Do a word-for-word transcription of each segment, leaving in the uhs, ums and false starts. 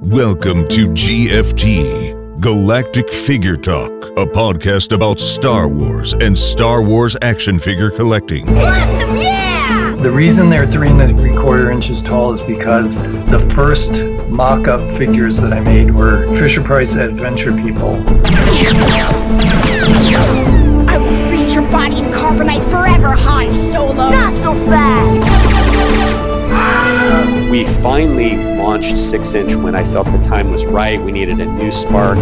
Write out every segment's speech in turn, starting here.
Welcome to G F T, Galactic Figure Talk, a podcast about Star Wars and Star Wars action figure collecting. Awesome, yeah! The reason they're three and three quarter inches tall is because the first mock-up figures that I made were Fisher-Price Adventure People. I will freeze your body in carbonite forever, Han Solo! Not so fast! We finally launched six inch when I felt the time was right. We needed a new spark.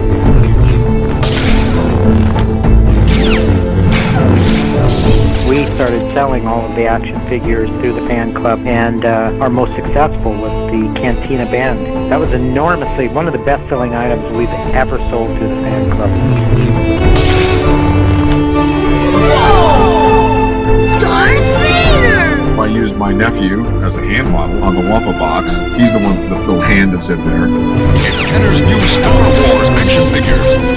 We started selling all of the action figures through the fan club, and uh, our most successful was the Cantina Band. That was enormously one of the best-selling items we've ever sold through the fan club. Whoa! Darth Vader! I used my nephew as a hand model on the Wampa box. He's the one with the little hand that's in there. It's Kenner's new Star Wars action figures.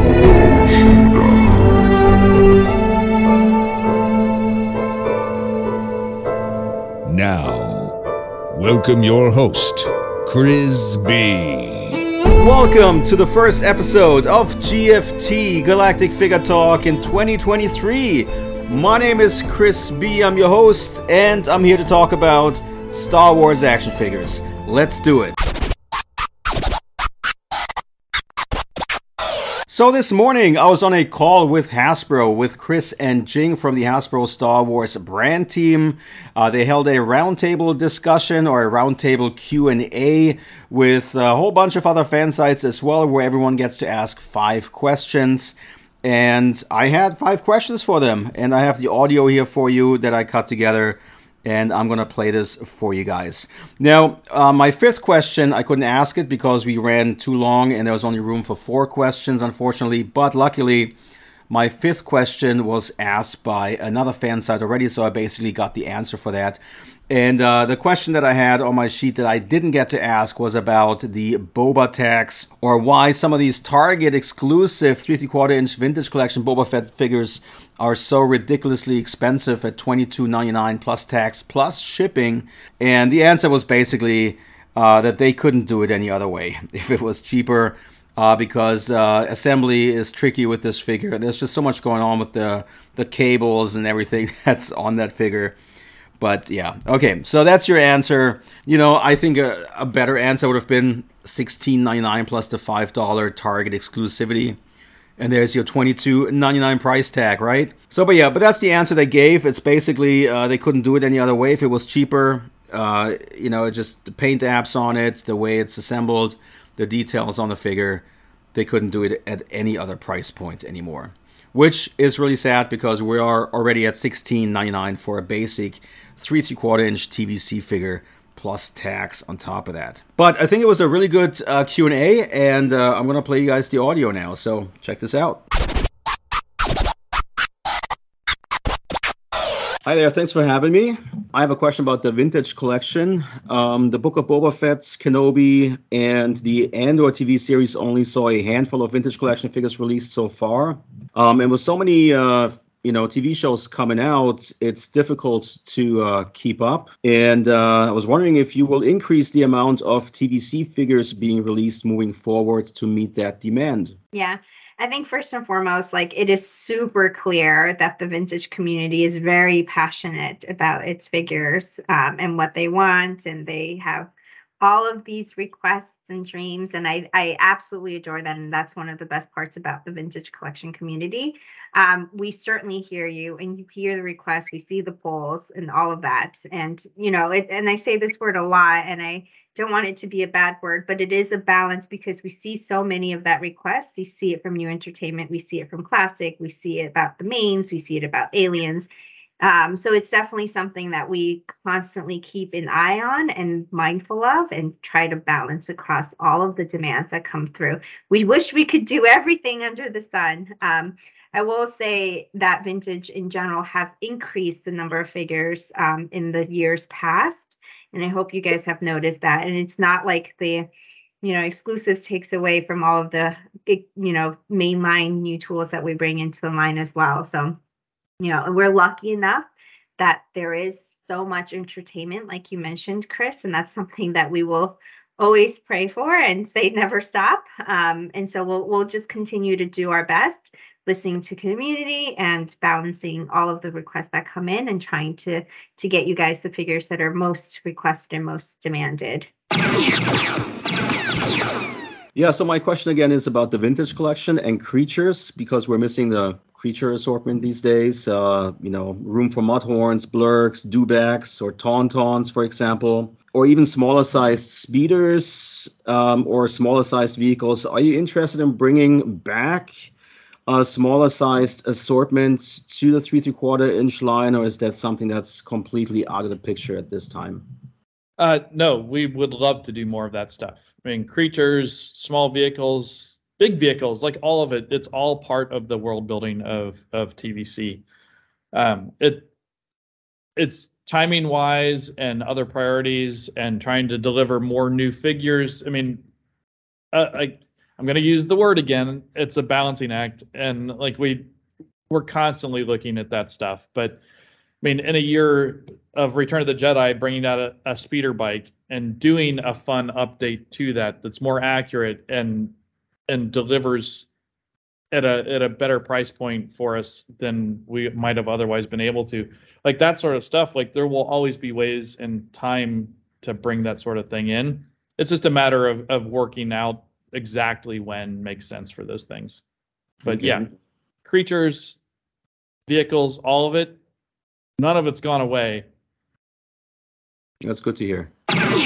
Now, welcome your host, Chris B. Welcome to the first episode of G F T Galactic Figure Talk in twenty twenty-three. My name is Chris B. I'm your host, and I'm here to talk about Star Wars action figures. Let's do it. So this morning, I was on a call with Hasbro, with Chris and Jing from the Hasbro Star Wars brand team. Uh, they held a roundtable discussion or a roundtable Q and A with a whole bunch of other fan sites as well, where everyone gets to ask five questions. And I had five questions for them, and I have the audio here for you that I cut together, and I'm going to play this for you guys. Now, uh, my fifth question, I couldn't ask it because we ran too long, and there was only room for four questions, unfortunately. But luckily, my fifth question was asked by another fan site already, so I basically got the answer for that. And uh, the question that I had on my sheet that I didn't get to ask was about the Boba tax, or why some of these Target exclusive three three quarter inch vintage collection Boba Fett figures are so ridiculously expensive at twenty-two ninety-nine plus tax plus shipping. And the answer was basically uh, that they couldn't do it any other way if it was cheaper, uh, because uh, assembly is tricky with this figure. There's just so much going on with the, the cables and everything that's on that figure. But yeah, okay, so that's your answer. You know, I think a, a better answer would have been sixteen ninety-nine plus the five dollars Target exclusivity. And there's your twenty-two ninety-nine price tag, right? So, but yeah, but that's the answer they gave. It's basically uh, they couldn't do it any other way. If it was cheaper, uh, you know, just the paint apps on it, the way it's assembled, the details on the figure, they couldn't do it at any other price point anymore. Which is really sad because we are already at sixteen ninety-nine for a basic three three quarter inch T V C figure plus tax on top of that. But I think it was a really good uh, Q and A, and uh, I'm going to play you guys the audio now, so check this out. Hi there, thanks for having me. I have a question about the vintage collection. Um, the Book of Boba Fett, Kenobi, and the Andor T V series only saw a handful of vintage collection figures released so far. Um, and with so many uh, you know, T V shows coming out, it's difficult to uh, keep up. And uh, I was wondering if you will increase the amount of T V C figures being released moving forward to meet that demand. Yeah. I think first and foremost, like it is super clear that the vintage community is very passionate about its figures um, and what they want. And they have all of these requests and dreams. And I, I absolutely adore that. And that's one of the best parts about the vintage collection community. Um, we certainly hear you and you hear the requests. We see the polls and all of that. And, you know, it, and I say this word a lot, and I don't want it to be a bad word, but it is a balance because we see so many of that requests. We see it from New Entertainment. We see it from Classic. We see it about the mains. We see it about Aliens. Um, so it's definitely something that we constantly keep an eye on and mindful of and try to balance across all of the demands that come through. We wish we could do everything under the sun. Um, I will say that vintage in general have increased the number of figures um, in the years past. And I hope you guys have noticed that. And it's not like the, you know, exclusives takes away from all of the, you know, mainline new tools that we bring into the line as well. So, you know, we're lucky enough that there is so much entertainment, like you mentioned, Chris, and that's something that we will always pray for and say never stop. Um, and so we'll we'll just continue to do our best, listening to community and balancing all of the requests that come in and trying to to get you guys the figures that are most requested and most demanded. Yeah, so my question again is about the vintage collection and creatures, because we're missing the creature assortment these days. Uh, you know, room for mudhorns, blurks, dewbacks, or tauntauns, for example, or even smaller sized speeders um, or smaller sized vehicles. Are you interested in bringing back a smaller sized assortment to the three three quarter inch line, or is that something that's completely out of the picture at this time? Uh, no, we would love to do more of that stuff. I mean, creatures, small vehicles, big vehicles, like all of it, it's all part of the world building of of T V C. Um, it it's timing wise and other priorities and trying to deliver more new figures. I mean, uh, I I'm going to use the word again. It's a balancing act, and like we we're constantly looking at that stuff. But I mean, in a year of Return of the Jedi, bringing out a, a speeder bike and doing a fun update to that that's more accurate and and delivers at a at a better price point for us than we might have otherwise been able to. Like that sort of stuff, like there will always be ways and time to bring that sort of thing in. It's just a matter of of working out exactly when makes sense for those things. But okay. Yeah, creatures, vehicles, all of it, none of it's gone away. That's good to hear.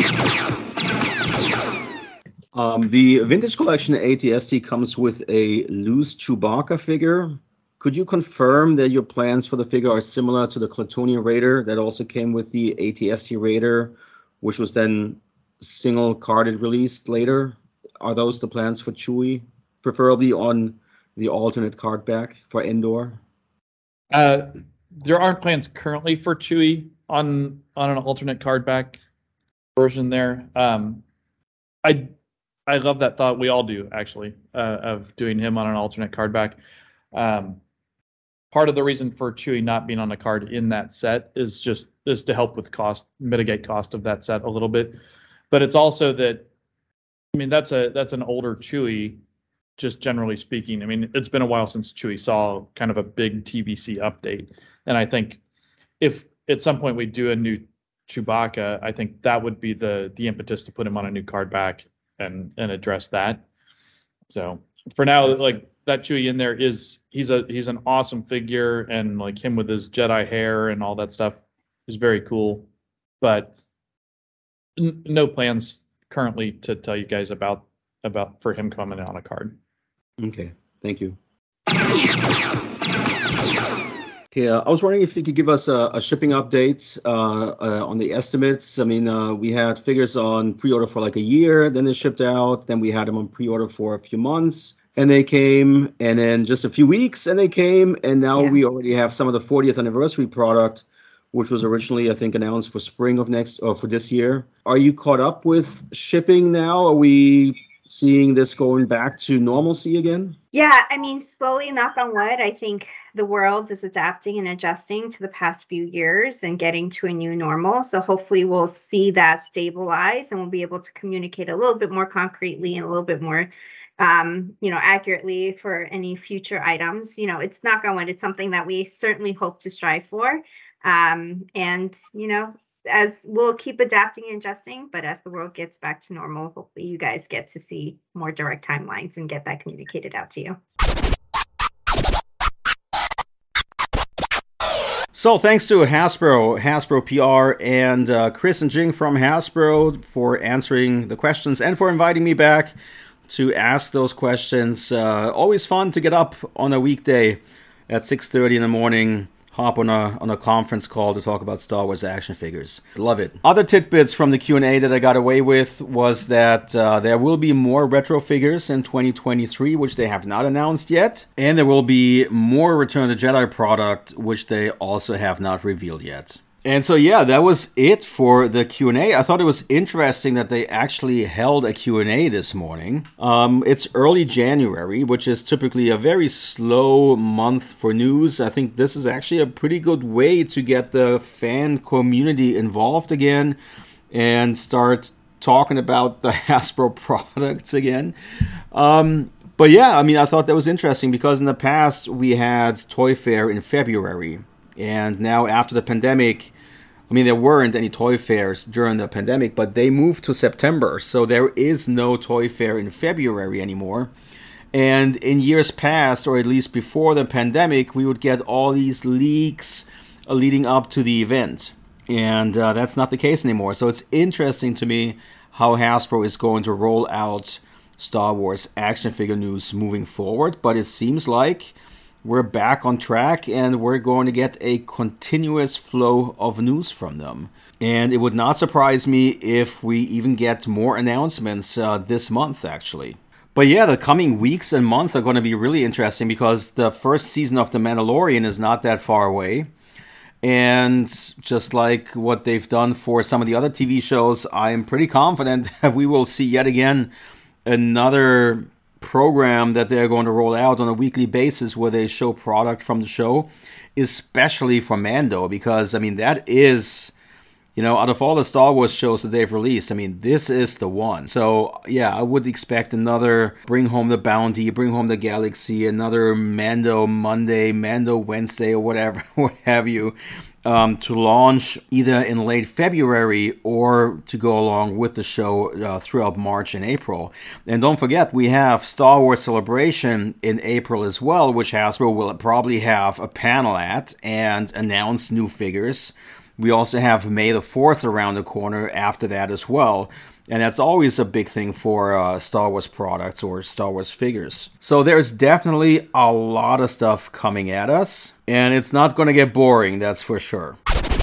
Um, the Vintage Collection A T S T comes with a loose Chewbacca figure. Could you confirm that your plans for the figure are similar to the Clatoonian Raider that also came with the A T S T Raider, which was then single carded released later? Are those the plans for Chewie, preferably on the alternate card back for Endor? Uh, there aren't plans currently for Chewie on on an alternate card back version there. Um, I I love that thought. We all do, actually, uh, of doing him on an alternate card back. Um, part of the reason for Chewie not being on a card in that set is just is to help with cost, mitigate cost of that set a little bit. But it's also that, I mean, that's a that's an older Chewie, just generally speaking. I mean, it's been a while since Chewie saw kind of a big T V C update. And I think if at some point we do a new Chewbacca, I think that would be the the impetus to put him on a new card back and and address that. So for now, That's like good. That Chewie in there is he's a he's an awesome figure, and like him with his Jedi hair and all that stuff is very cool. But n- no plans currently to tell you guys about about for him coming on a card. Okay, thank you. Okay, uh, I was wondering if you could give us a, a shipping update uh, uh, on the estimates. I mean, uh, we had figures on pre-order for like a year, then they shipped out, then we had them on pre-order for a few months, and they came, and then just a few weeks, and they came, and now yeah. we already have some of the fortieth anniversary product, which was originally, I think, announced for spring of next, or for this year. Are you caught up with shipping now? Are we seeing this going back to normalcy again? Yeah, I mean, slowly, knock on wood, I think the world is adapting and adjusting to the past few years and getting to a new normal. So hopefully we'll see that stabilize and we'll be able to communicate a little bit more concretely and a little bit more, um, you know, accurately for any future items. You know, it's knock on wood. It's something that we certainly hope to strive for. Um, and, you know, as we'll keep adapting and adjusting, but as the world gets back to normal, hopefully you guys get to see more direct timelines and get that communicated out to you. So thanks to Hasbro, Hasbro P R, and uh, Chris and Jing from Hasbro for answering the questions and for inviting me back to ask those questions. Uh, always fun to get up on a weekday at six thirty in the morning, hop on a on a conference call to talk about Star Wars action figures. Love it. Other tidbits from the Q and A that I got away with was that uh, there will be more retro figures in twenty twenty-three, which they have not announced yet. And there will be more Return of the Jedi product, which they also have not revealed yet. And so, yeah, that was it for the Q and A. I thought it was interesting that they actually held a Q and A this morning. Um, it's early January, which is typically a very slow month for news. I think this is actually a pretty good way to get the fan community involved again and start talking about the Hasbro products again. Um, but yeah, I mean, I thought that was interesting because in the past we had Toy Fair in February. And now after the pandemic, I mean, there weren't any toy fairs during the pandemic, but they moved to September. So there is no toy fair in February anymore. And in years past, or at least before the pandemic, we would get all these leaks uh, leading up to the event. And uh, that's not the case anymore. So it's interesting to me how Hasbro is going to roll out Star Wars action figure news moving forward. But it seems like we're back on track and we're going to get a continuous flow of news from them. And it would not surprise me if we even get more announcements uh, this month, actually. But yeah, the coming weeks and months are going to be really interesting because the first season of The Mandalorian is not that far away. And just like what they've done for some of the other T V shows, I am pretty confident that we will see yet again another program that they're going to roll out on a weekly basis where they show product from the show, especially for Mando, because, I mean, that is... You know, out of all the Star Wars shows that they've released, I mean, this is the one. So, yeah, I would expect another Bring Home the Bounty, Bring Home the Galaxy, another Mando Monday, Mando Wednesday, or whatever, what have you, um, to launch either in late February or to go along with the show uh, throughout March and April. And don't forget, we have Star Wars Celebration in April as well, which Hasbro will probably have a panel at and announce new figures. We also have May the fourth around the corner after that as well. And that's always a big thing for uh, Star Wars products or Star Wars figures. So there's definitely a lot of stuff coming at us. And it's not going to get boring, that's for sure.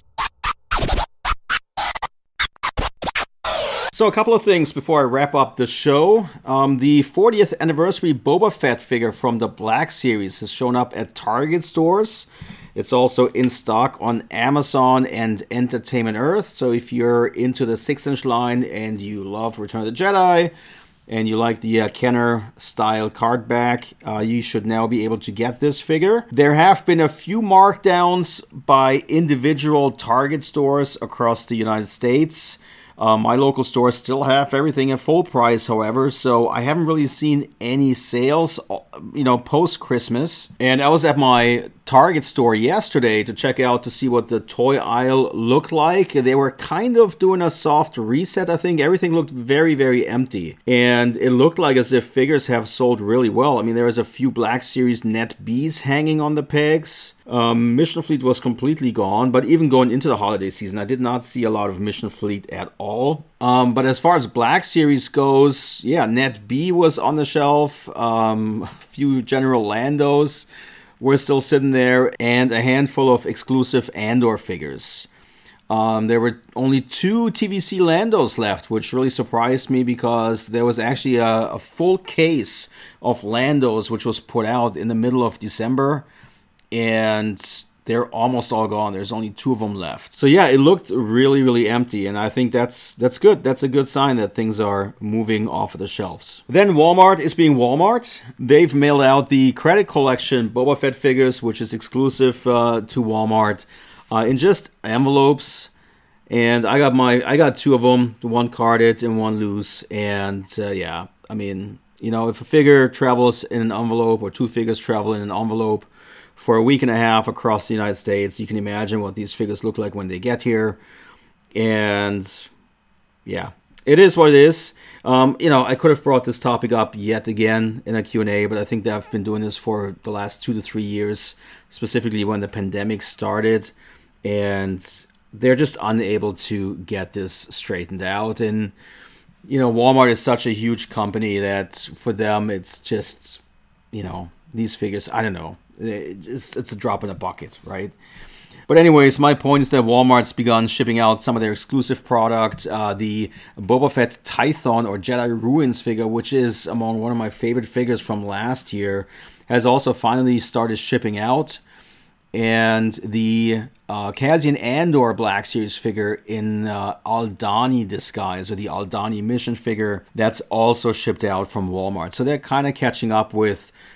So a couple of things before I wrap up the show. Um, the fortieth anniversary Boba Fett figure from the Black Series has shown up at Target stores. It's also in stock on Amazon and Entertainment Earth. So if you're into the six inch line and you love Return of the Jedi and you like the uh, Kenner style card back, uh, you should now be able to get this figure. There have been a few markdowns by individual Target stores across the United States. Uh, my local stores still have everything at full price, however, so I haven't really seen any sales, you know, post-Christmas. And I was at my Target store yesterday to check out to see what the toy aisle looked like. They were kind of doing a soft reset, I think. Everything looked very, very empty. And it looked like as if figures have sold really well. I mean, there was a few Black Series Net Bs hanging on the pegs. Um, Mission Fleet was completely gone, but even going into the holiday season, I did not see a lot of Mission Fleet at all. Um, but as far as Black Series goes, yeah, Net B was on the shelf. Um, a few General Landos were still sitting there, and a handful of exclusive Andor figures. Um, there were only two T V C Landos left, which really surprised me because there was actually a, a full case of Landos which was put out in the middle of December. And they're almost all gone. There's only two of them left. So yeah, it looked really, really empty. And I think that's that's good. That's a good sign that things are moving off of the shelves. Then Walmart is being Walmart. They've mailed out the Credit Collection Boba Fett figures, which is exclusive uh, to Walmart, uh, in just envelopes. And I got my, I got two of them, one carded and one loose. And uh, yeah, I mean, you know, if a figure travels in an envelope or two figures travel in an envelope for a week and a half across the United States, you can imagine what these figures look like when they get here. And yeah, it is what it is. Um, you know, I could have brought this topic up yet again in a Q and A, but I think that I've been doing this for the last two to three years, specifically when the pandemic started. And they're just unable to get this straightened out. And, you know, Walmart is such a huge company that for them, it's just, you know, these figures, I don't know. It's, it's a drop in the bucket, right? But anyways, my point is that Walmart's begun shipping out some of their exclusive product. Uh, the Boba Fett Tython or Jedi Ruins figure, which is among one of my favorite figures from last year, has also finally started shipping out. And the uh, Cassian Andor Black Series figure in uh, Aldhani disguise, or the Aldhani mission figure, that's also shipped out from Walmart. So they're kind of catching up with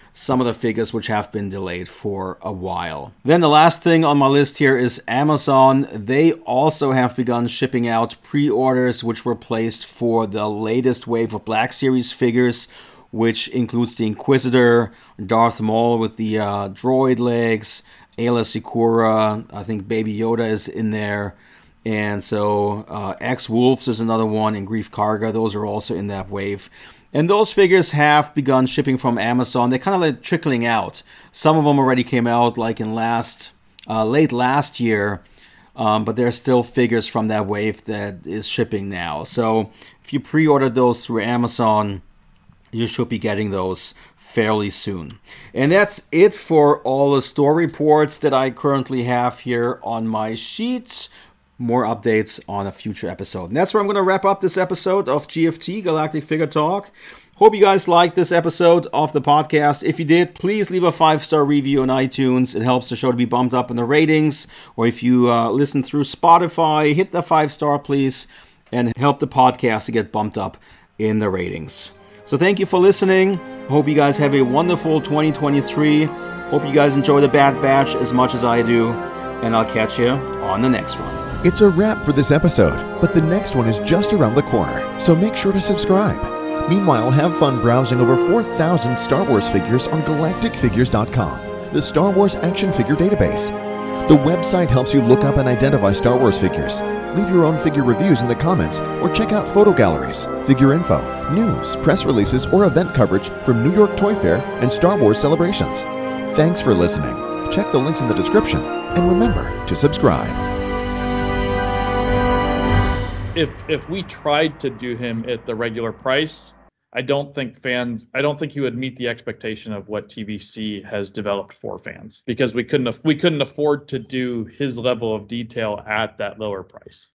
some of the figures which have been delayed for a while. Then the last thing on my list here is Amazon. They also have begun shipping out pre-orders which were placed for the latest wave of Black Series figures, which includes the Inquisitor, Darth Maul with the uh, droid legs, Aayla Secura, I think Baby Yoda is in there, and so uh, X-Wolves is another one, and Greef Karga, those are also in that wave. And those figures have begun shipping from Amazon. They're kind of like trickling out. Some of them already came out like in last, uh, late last year, um, but there's still figures from that wave that is shipping now. So if you pre-ordered those through Amazon, you should be getting those fairly soon. And that's it for all the store reports that I currently have here on my sheet. More updates on a future episode. And that's where I'm going to wrap up this episode of G F T, Galactic Figure Talk. Hope you guys liked this episode of the podcast. If you did, please leave a five-star review on iTunes. It helps the show to be bumped up in the ratings. Or if you uh, listen through Spotify, hit the five-star, please, and help the podcast to get bumped up in the ratings. So thank you for listening. Hope you guys have a wonderful twenty twenty-three. Hope you guys enjoy the Bad Batch as much as I do. And I'll catch you on the next one. It's a wrap for this episode, but the next one is just around the corner, so make sure to subscribe. Meanwhile, have fun browsing over four thousand Star Wars figures on galactic figures dot com, the Star Wars action figure database. The website helps you look up and identify Star Wars figures. Leave your own figure reviews in the comments, or check out photo galleries, figure info, news, press releases, or event coverage from New York Toy Fair and Star Wars celebrations. Thanks for listening. Check the links in the description, and remember to subscribe. If if we tried to do him at the regular price, I don't think fans, I don't think he would meet the expectation of what T V C has developed for fans, because we couldn't we couldn't afford to do his level of detail at that lower price.